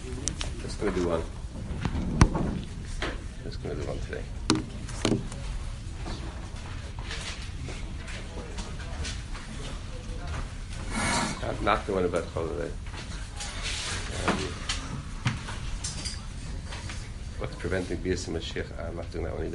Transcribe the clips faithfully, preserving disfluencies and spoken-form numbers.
Just going to do one. Just going to do one today. I'm not doing about Chol today. Um, what's preventing Bias and Mashiach? I'm not doing that one either.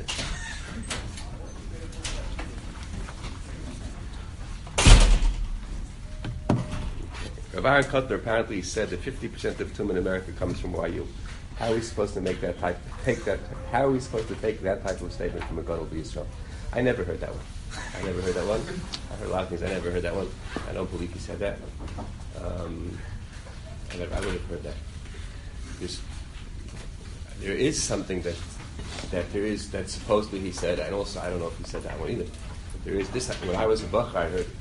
Rav Aaron Kotler apparently said that fifty percent of Tum in America comes from Y U. How are we supposed to make that type? Take that? How are we supposed to take that type of statement from a Gadol B'Yisrael? I never heard that one. I never heard that one. I heard a lot of things. I never heard that one. I don't believe he said that. Um, I, never, I would have heard that. There's, there is something that that there is that supposedly he said, and also I don't know if he said that one either. But there is this. When I was a Bach, I heard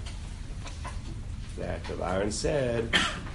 that Rav Aaron said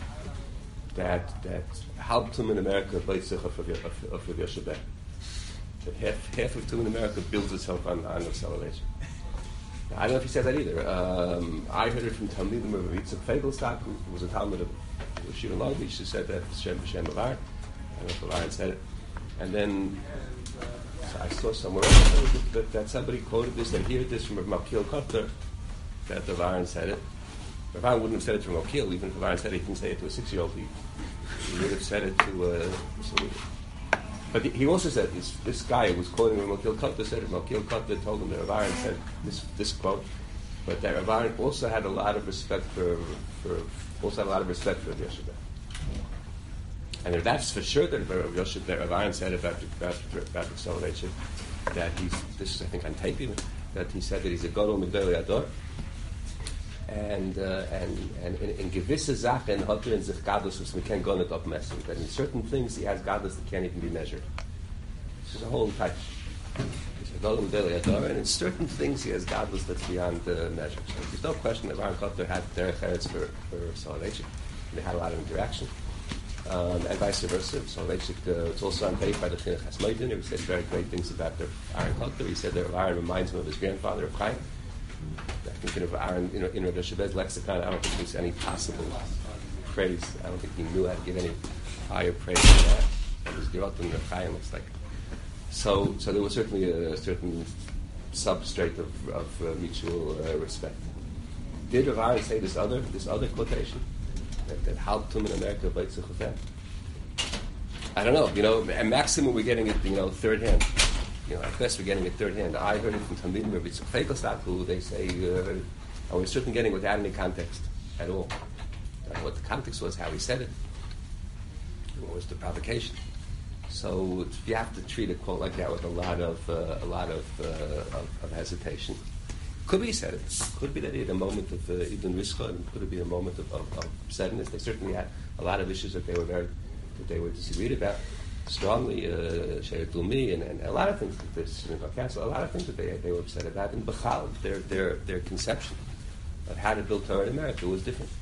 that that Halbtum in America plays of of Yoshabeh. That half half of Tum in America builds itself on, on acceleration. I don't know if he said that either. Um, I heard it from Talmidim of Yitzchak Fegelstock, who was a Talmud of Shiva Long Beach, who said that Shem B'Shem Rav Aaron. I don't know if Rav Aaron said it. And then so I saw somewhere else that, that, that somebody quoted this, they heard this from Malkiel Kotler, that Rav Aaron said it. Rav Aaron wouldn't have said it to Malkiel, even if Rav Aaron said it, he didn't say it to a six-year-old. He, he would have said it to uh, somebody. But he also said, this, this guy who was quoting him, Malkiel Kotler said it, Malkiel Kotler told him that Rav Aaron said this, this quote, but that Rav Aaron also had a lot of respect for, for also had a lot of respect for Yoshabeh. And if that's for sure that Yoshabeh, that Rav Aaron said about, about, about acceleration, that he's, this is I think on tape even, that he said that he's a Gadol Midei Ador, and uh, and and in gewisse Sachen hat er in sich Gadlus, was we can't go not abmessen. That in certain things he has Gadlus that can't even be measured. This is a whole type. He's a Gadol Midei Ador, and in certain things he has Gadlus that's beyond uh, measure. So there's no question that Aaron Kotler had Derech Eretz for for Solomon. They had a lot of interaction, um, and vice versa. So uh, it's also on tape by the Chinuch Hasmoidin. He said very great things about the Aaron Kotler. He said that Aaron reminds him of his grandfather, of Chaim. I think of Aaron, you know, in Rav Yoshabeh's lexicon, I don't think there's any possible praise. I don't think he knew how to give any higher praise than that. That was Gerot and Chaim. It's like so. So there was certainly a certain substrate of, of uh, mutual uh, respect. Did Rav Aaron say this other this other quotation that, that Halbtum in America bites the chufet? I don't know. You know, at maximum we're getting it, you know, third hand. You know, at best we're getting it third hand. I heard it from Talmidim of Yitzchak Fegelstock, who they say, uh, and we're certainly getting it without any context at all. I don't know what the context was, how he said it, what was the provocation. So you have to treat a quote like that with a lot of uh, a lot of, uh, of of hesitation. Could be he said it. Could be that he had a moment of uh, Ibn Rizcha, and could it be a moment of, of, of sadness. They certainly had a lot of issues that they were very that they were disagreed about. Strongly, Sheir uh, Dulmi, and, and a lot of things that this Council, a lot of things that they they were upset about. And Bechal, their their their conception of how to build Torah in America was different.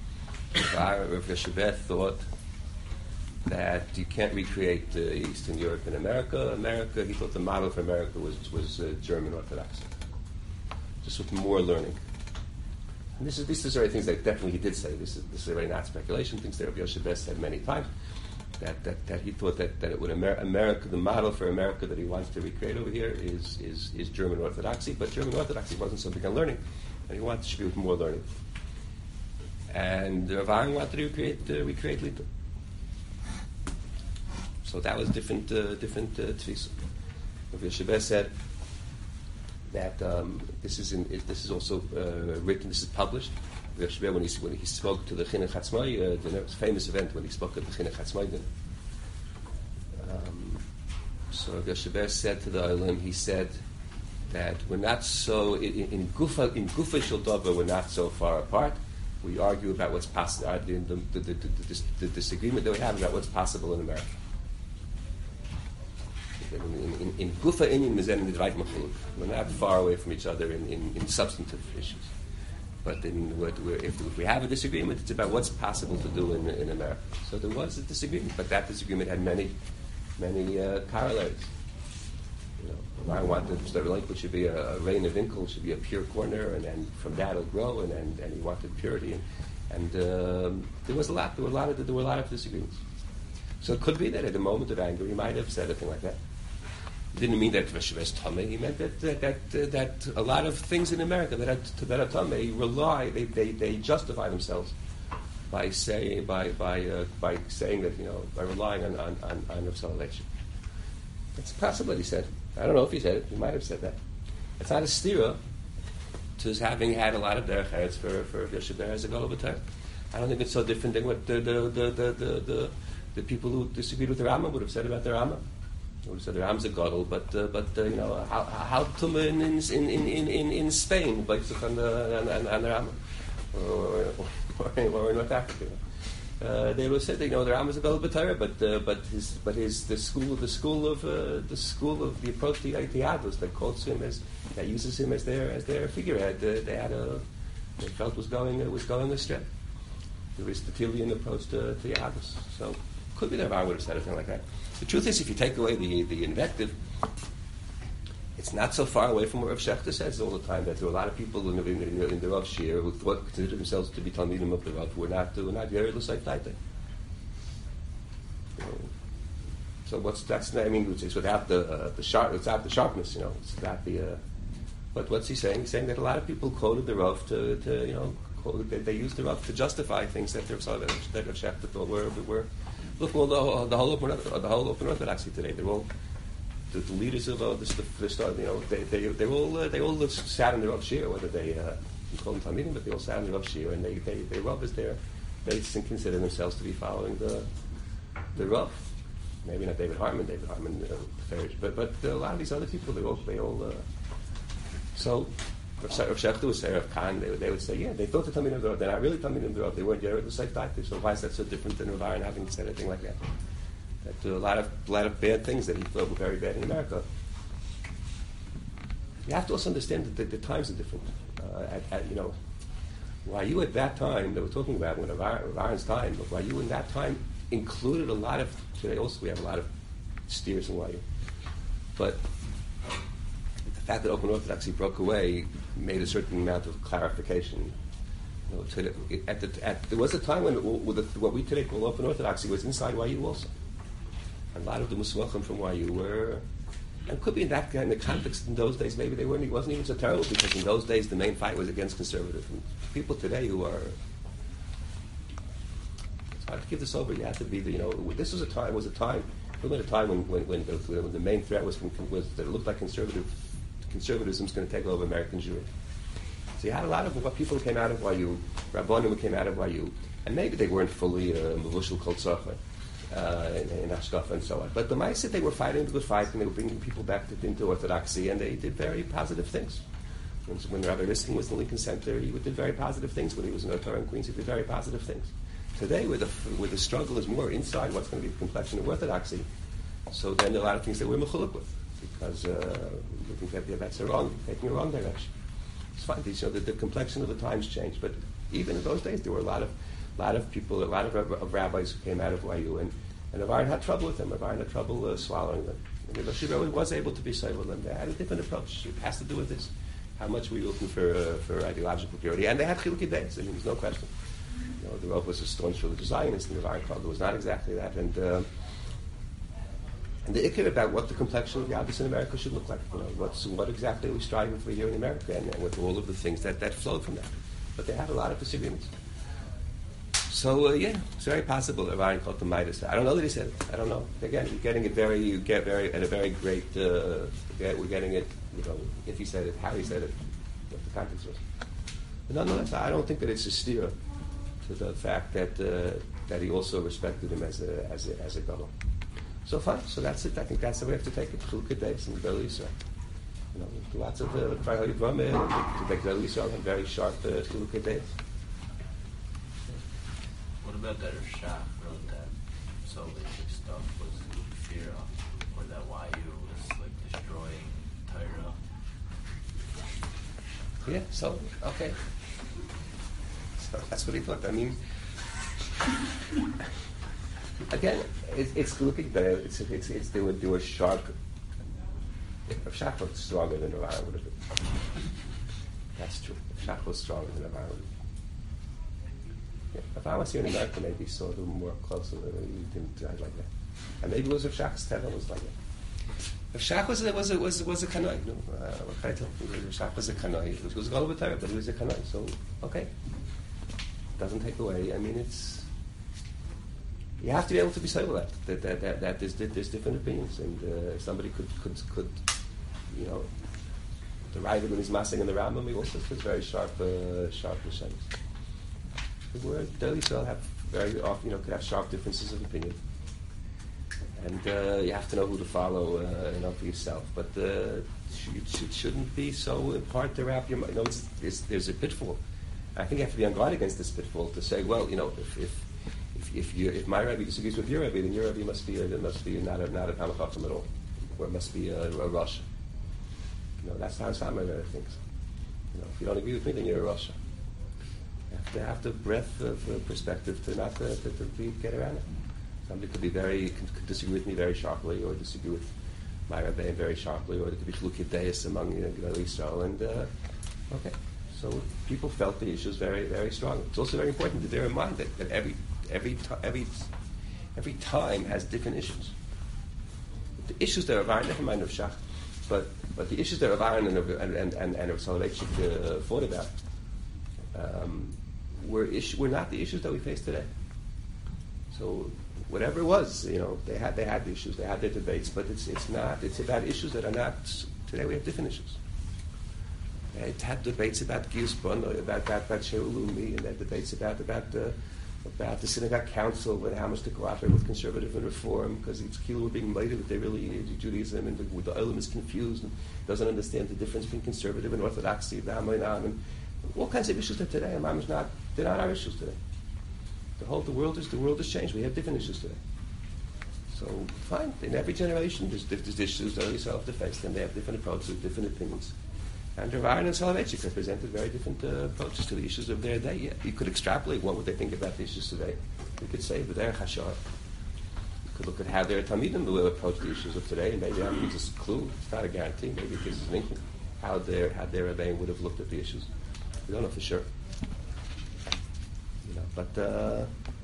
Rav Yoshabeh thought that you can't recreate uh, Eastern Europe in America. America, he thought the model for America was was uh, German Orthodoxy, just with more learning. And this is these are things that definitely he did say. This is this is already not speculation. Things that Rav Yoshabeh said many times. That, that that he thought that, that it would Amer- America, the model for America that he wants to recreate over here is is, is German Orthodoxy, but German Orthodoxy wasn't so big on learning, and he wanted to be with more learning. And Rav Aaron wanted to recreate uh, recreate Lita. So that was different uh, different uh, tefisa. Rav Yoshabeh said that um, this is in, it, this is also uh, written, this is published. Rav Yoshabeh, when he when he spoke to the Chinuch Hatzmai, uh, the famous event when he spoke at the Chinuch Hatzmai dinner. Um, so Rav Yoshabeh said to the Olim, he said that we're not so in, in Gufa in Gufa Shel Davar, we're not so far apart. We argue about what's possible. Uh, the, the, the, the, the, the disagreement that we have about what's possible in America. In, in, in Gufa Inyan Mizen and Dvayt Machuluk, we're not far away from each other in, in, in substantive issues. But in, what we're, if, if we have a disagreement, it's about what's possible to do in, in America. So there was a disagreement, but that disagreement had many, many uh, corollaries. You know, I wanted the language should be a, a rain of inkle, should be a pure corner, and, and from that it'll grow. And, and, and he wanted purity, and, and um, there was a lot. There were a lot of there were a lot of disagreements. So it could be that at a moment of anger he might have said a thing like that. It didn't mean that it was Tameh. He meant that that that, uh, that a lot of things in America that are, that are Tameh rely, they, they, they justify themselves by saying by by uh, by saying that, you know, by relying on on on, on Rav Soloveitchik. It's possible that he said. I don't know if he said it. He might have said that. It's not a stira to his having had a lot of derech eretz for for Yosef Ber as a Gadol B'Torah. I don't think it's so different than what the the the the the, the, the people who disagreed with the Rambam would have said about the Rambam. They would have said the Rambam's a Gadol, but uh, but uh, you know, how how Tumah in in in in in Spain based on the on, on the Rambam, or or, or, or in North Africa. Uh, they would have said, you know, the Rambam is a Gadol B'Torah, but uh, but his but his the school the school of uh, the school of the approach to Yadus that quotes him as that uses him as their as their figurehead. Uh, they had a they felt was going uh, was going astray. The Aristotelian approach to, to Yadus. So could be that Rambam would have said a thing like that. The truth is, if you take away the the invective, it's not so far away from what Rav Shechter says all the time, that there were a lot of people in the, in the, in the Rav Shir who thought, considered themselves to be Talmidim of the Rav, who were not, who were not Yered L'Sayf Taitei. So what's, that's, I mean, it's without the, uh, the sharp, without the sharpness, you know, it's without the, uh, but what's he saying? He's saying that a lot of people quoted the Rav to, to you know, quoted, they, they used the Rav to justify things that Rav Shechter thought were, were, look, well, the, the whole open, the whole open Orthodoxy today, they're all, The, the leaders of uh, this, the, the, you know, they they they all uh, they all sat in the Rav Shir, whether they uh, you call them Talmidim, but they all sat in the Rav Shir, and they they they Rav is there. They consider themselves to be following the the Rav. Maybe not David Hartman, David Hartman, uh, but but a lot of these other people, they all they all. Uh, so Rav Shechter would say, Rav Kahn, they would they would say, yeah, they thought the Talmidim of the Rav. They're not really Talmidim of the Rav. They weren't Yered L'Sayf Taitei. So why is that so different than Rav Aaron having said anything like that? That uh, a lot of a lot of bad things that he thought were very bad in America. You have to also understand that the, the times are different. Uh, at, at, you know, while you at that time that we're talking about, when Rav Aaron's time, but while you in that time included a lot of, today also we have a lot of steers in Y U, but the fact that Open Orthodoxy broke away made a certain amount of clarification. You know, to the, at the, at, there was a time when with the, what we today call Open Orthodoxy was inside Y U also. A lot of the Muswachim from Y U were, and could be in that kind of context in those days, maybe they weren't, it wasn't even so terrible, because in those days the main fight was against conservative. And people today who are, it's hard to give this over, you have to be the, you know, this was a time, was a time, we were at a time when, when, when, the, when the main threat was, from, was that it looked like conservative, conservatism is going to take over American Jewry. So you had a lot of what people who came out of Y U, Rabbanim who came out of Y U, and maybe they weren't fully Mavushal Kol Tzachar. Uh, in, in Ashkafa and so on. But the Ma'aseh, they were fighting the good fight, and they were bringing people back to, into Orthodoxy, and they did very positive things. When, when Rabbi Riskin was in the Lincoln Center, he did very positive things. When he was in Torah in Queens, he did very positive things. Today, where the, where the struggle is more inside what's going to be the complexion of Orthodoxy, so then there are a lot of things that we're mechuluk with, because uh, we think that that's a wrong, taking a wrong direction. It's fine. These, you know, the, the complexion of the times changed, but even in those days, there were a lot of A lot of people, a lot of, of rabbis who came out of Y U, and, and Rav Aaron had trouble with them. Rav Aaron had trouble uh, swallowing them. And Rav Shira was able to be saved with them. They had a different approach. It has to do with this. How much were you looking for uh, for ideological purity? And they had chilukei deis. I mean, there's no question. You know, the Rav was a staunch religious Zionist, and Rav Aaron called it was not exactly that. And uh, and the ikar about what the complexion of Yadus in America should look like. You know, what's what exactly are we striving for here in America, and, and with all of the things that, that flowed from that. But they had a lot of disagreements. So, uh, yeah, it's very possible that Ryan called the Midas. I don't know that he said it. I don't know. Again, you're getting it very, you get very, at a very great, uh, we're getting it, you know, if he said it, how he said it, what the context was. But nonetheless, I don't think that it's a steer to the fact that uh, that he also respected him as a, as a, as a gadol. So fine, so that's it. I think that's the way we have to take it. Chilukei deis and Gedolei Yisrael. You know, lots of, uh, the Gedolei Yisrael had very sharp uh, Chilukei deis. What about that Shach wrote that Soloveitchik stuff was fear of, or that Y U was like destroying Torah? Yeah, so, okay. So that's what he thought. I mean, again, it, it's looking there, it's, it's, it's, they would do a sharp, if Shach was stronger than Rav Aaron would have been. That's true. If Shach was stronger than Rav Aaron would have been. If I was here in America, maybe saw them more closely. He didn't die like that. And maybe it was Rav Shach's Teva was like it. Rav Shach was a, was a, was a, was a Kanoi. No, uh, what can I tell you? Rav Shach was a Kanoi. It was, was a Golub Torah, but he was a Kanoi. So, okay. Doesn't take away. I mean, it's... You have to be able to be say that. That, that, that, that there's, there's different opinions. And uh, somebody could, could, could, you know... The Raiva when he's massing in the Rambam, he also says very sharp, uh, sharp Lashonos. We're Daily Yisrael have very often, you know, could have sharp differences of opinion, and uh, you have to know who to follow, uh, you know, for yourself. But uh, it, should, it shouldn't be so hard to wrap your mind. You know, it's, it's, there's a pitfall. I think you have to be on guard against this pitfall to say, well, you know, if if if, if, you, if my Rebbe disagrees with your Rebbe, then your Rebbe must be a, must be not a not a Talmid Chacham at all, or it must be a, a Rosh. You know, that's how some Rebbe thinks. You know, if you don't agree with me, then you're a Rosh. You have to have the breadth of uh, perspective to not uh, to, to be, get around it. Somebody could be very could, could disagree with me very sharply, or disagree with my Rebbe very sharply, or there could be Chlukei Deis among you know, Israel. And uh, okay, so people felt the issues very very strong. It's also very important to bear in mind that, that every every t- every every time has different issues. The issues that are Aaron, never mind of Shach, but but the issues that are Aaron and and and and, and of Soloveitchik uh, thought about. Um, were issue, were not the issues that we face today. So whatever it was, you know, they had they had the issues, they had their debates, but it's it's not. It's about issues that are not. Today we have different issues. They had debates about Giyus B'nai, about about, about She'ul Lumi, and they had debates about about the about the synagogue council, with how much to cooperate with conservative and reform, because it's Kilu were being made that they really Judaism, and the, the Olam is confused and doesn't understand the difference between conservative and orthodoxy, the Hamoinam, and all kinds of issues that today, and Mama's not, they're not our issues today. The whole, the world is, the world has changed. We have different issues today. So, fine. In every generation, there's, there's issues that are self-defense, and they have different approaches, different opinions. And Rav Aaron and Soloveitchik have presented very different uh, approaches to the issues of their day. Yeah, you could extrapolate what would they think about the issues today. You could say, but they're Hashar. You could look at how their Talmidim will approach the issues of today, and maybe that gives us a clue. It's not a guarantee. Maybe it gives us an inkling how their, how their Rebbeim would have looked at the issues. We don't know for sure, you know. But uh,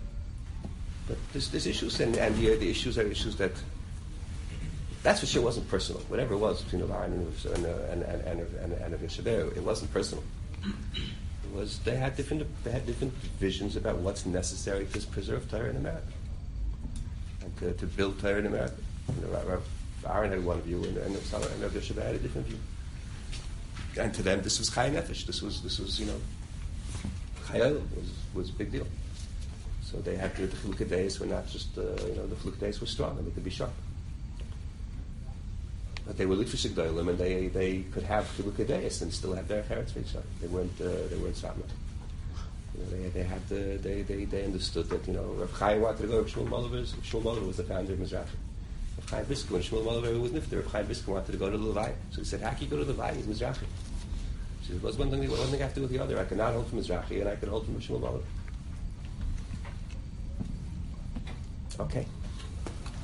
but there's, there's issues, and, and the, the issues are issues that that's for sure wasn't personal. Whatever it was between Aaron and and and and and, and, and Yeshaber, it wasn't personal. It was they had different they had different visions about what's necessary to preserve Torah in America and to, to build Torah in America. You know, Aaron had one view, and and, and Yeshaber had a different view. And to them, this was Chai Nefesh. This was, this was, you know, Chai Olam was was a big deal. So they had to, the Chlukei Deis were not just, uh, you know, the Chlukei Deis were strong and they could be sharp. But they were Litvish Gdolim, and they they could have Chlukei Deis and still have their Cheretz V'Yitzhak. They weren't uh, they weren't Satmar. You know, they they had the, they they they understood that, you know, Rav Chaim wanted to go to Shmuel Molovitz. Shmuel Molovitz was the founder of Mizrachi. Rav Chaim Brisker, when Shmuel Molovitz was Nifter, Rav Chaim Brisker wanted to go to the Levai. So he said, how can you go to the Levai? He's Mizrachi. She said, what's one thing, one thing I have to do with the other? I cannot hold from Mizrachi, and I can hold from Shmuel Molovitz. Okay.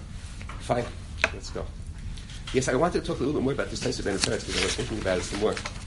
Fine. Let's go. Yes, I wanted to talk a little bit more about this Taisa Ben Aseretz, because I was thinking about it some more.